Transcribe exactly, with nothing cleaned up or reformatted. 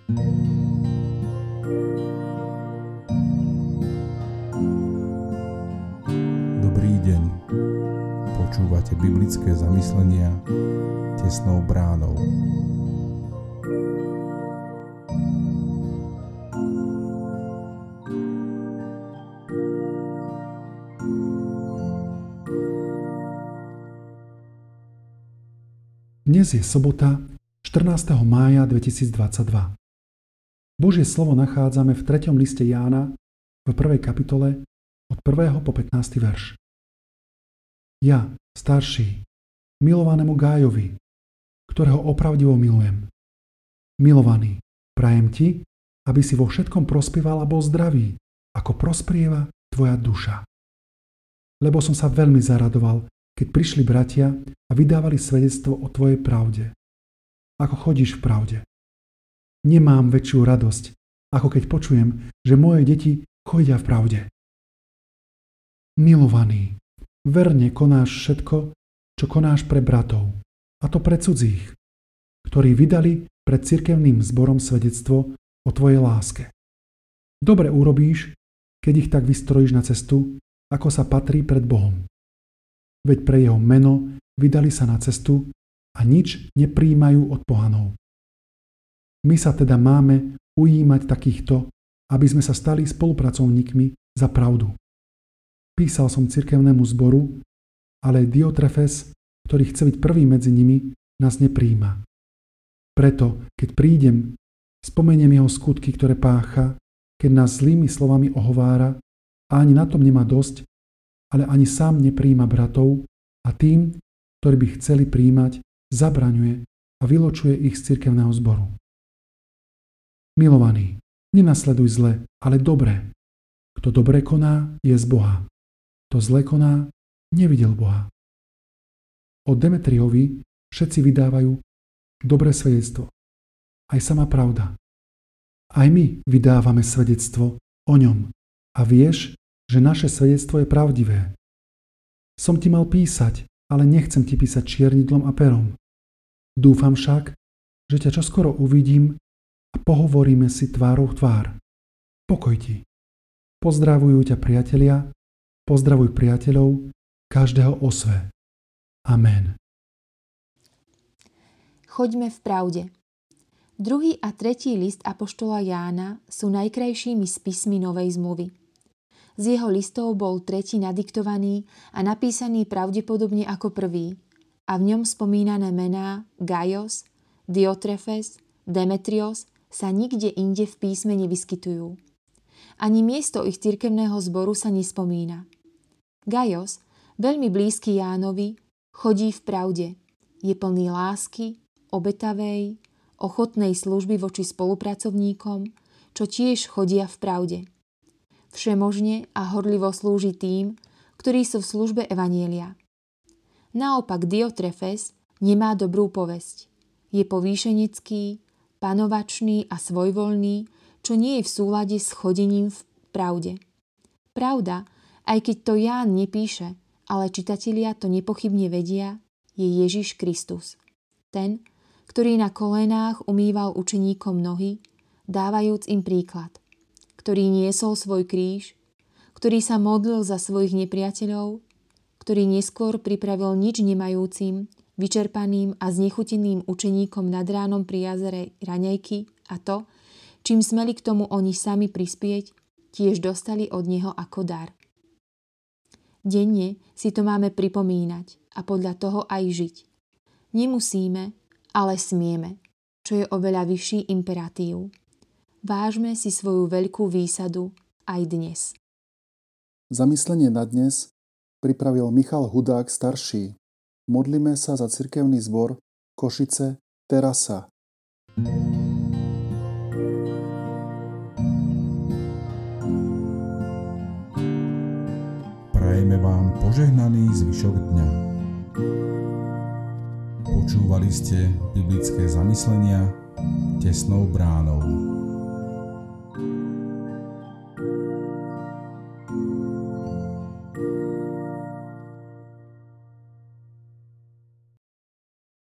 Dobrý deň. Počúvate biblické zamyslenia tesnou bránou. Dnes je sobota, štrnásteho mája dvetisícdvadsaťdva. Božie slovo nachádzame v treťom liste Jána v prvej kapitole od prvého po pätnásty verš. Ja, starší, milovanému Gájovi, ktorého opravdivo milujem. Milovaný, prajem ti, aby si vo všetkom prospieval a bol zdravý, ako prosprieva tvoja duša. Lebo som sa veľmi zaradoval, keď prišli bratia a vydávali svedectvo o tvojej pravde. Ako chodíš v pravde. Nemám väčšiu radosť, ako keď počujem, že moje deti chodia v pravde. Milovaný, verne konáš všetko, čo konáš pre bratov, a to pre cudzích, ktorí vydali pred cirkevným zborom svedectvo o tvojej láske. Dobre urobíš, keď ich tak vystrojíš na cestu, ako sa patrí pred Bohom. Veď pre jeho meno vydali sa na cestu a nič nepríjmajú od pohanov. My sa teda máme ujímať takýchto, aby sme sa stali spolupracovníkmi za pravdu. Písal som cirkevnému zboru, ale Diotrefes, ktorý chce byť prvý medzi nimi, nás nepríjma. Preto, keď prídem, spomeniem jeho skutky, ktoré pácha, keď nás zlými slovami ohovára a ani na tom nemá dosť, ale ani sám nepríjma bratov a tým, ktorí by chceli príjmať, zabraňuje a vyločuje ich z cirkevného zboru. Milovaný, nenasleduj zle, ale dobre. Kto dobre koná, je z Boha. Kto zle koná, nevidel Boha. O Demetriovi všetci vydávajú dobré svedectvo. Aj sama pravda. Aj my vydávame svedectvo o ňom a vieš, že naše svedectvo je pravdivé. Som ti mal písať, ale nechcem ti písať čiernidlom a perom. Dúfam však, že ťa čoskoro uvidím a pohovoríme si tvárou v tvár. Pokoj ti. Pozdravujú ťa priatelia, pozdravuj priateľov, každého osve. Amen. Choďme v pravde. Druhý a tretí list apoštola Jána sú najkrajšími spismi Novej zmluvy. Z jeho listov bol tretí nadiktovaný a napísaný pravdepodobne ako prvý a v ňom spomínané mená Gajos, Diotrefes, Demetrios sa nikde inde v písme nevyskytujú. Ani miesto ich cirkevného zboru sa nespomína. Gajos, veľmi blízky Jánovi, chodí v pravde, je plný lásky, obetavej, ochotnej služby voči spolupracovníkom, čo tiež chodia v pravde. Všemožne a horlivo slúži tým, ktorí sú v službe evanjelia. Naopak Diotrefes nemá dobrú povesť. Je povýšenecký, panovačný a svojvoľný, čo nie je v súlade s chodením v pravde. Pravda, aj keď to Ján nepíše, ale čitatelia to nepochybne vedia, je Ježiš Kristus. Ten, ktorý na kolenách umýval učeníkom nohy, dávajúc im príklad. Ktorý niesol svoj kríž, ktorý sa modlil za svojich nepriateľov, ktorý neskôr pripravil nič nemajúcim, vyčerpaným a znechuteným učeníkom nad ránom pri jazere raňajky a to, čím smeli k tomu oni sami prispieť, tiež dostali od neho ako dar. Denne si to máme pripomínať a podľa toho aj žiť. Nemusíme, ale smieme, čo je oveľa vyšší imperatív. Vážme si svoju veľkú výsadu aj dnes. Zamyslenie na dnes pripravil Michal Hudák starší. Modlíme sa za cirkevný zbor Košice Terasa. Prajeme vám požehnaný zvyšok dňa. Počúvali ste biblické zamyslenia tesnou bránou.